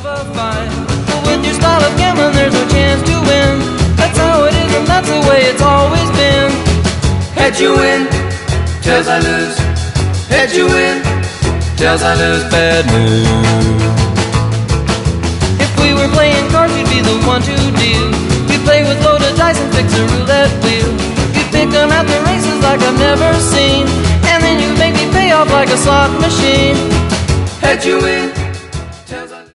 of a fight. But with your style of gambling, there's no chance to win. That's how it is, and that's the way it's always been. Heads you win, tails I lose. Heads you win, tails I lose. Bad news. If we were playing cards, you'd be the one to deal. We'd play with loaded dice and fix a roulette wheel. You'd pick them at the races like I've never seen, and then you'd make me pay off like a slot machine. Heads you win,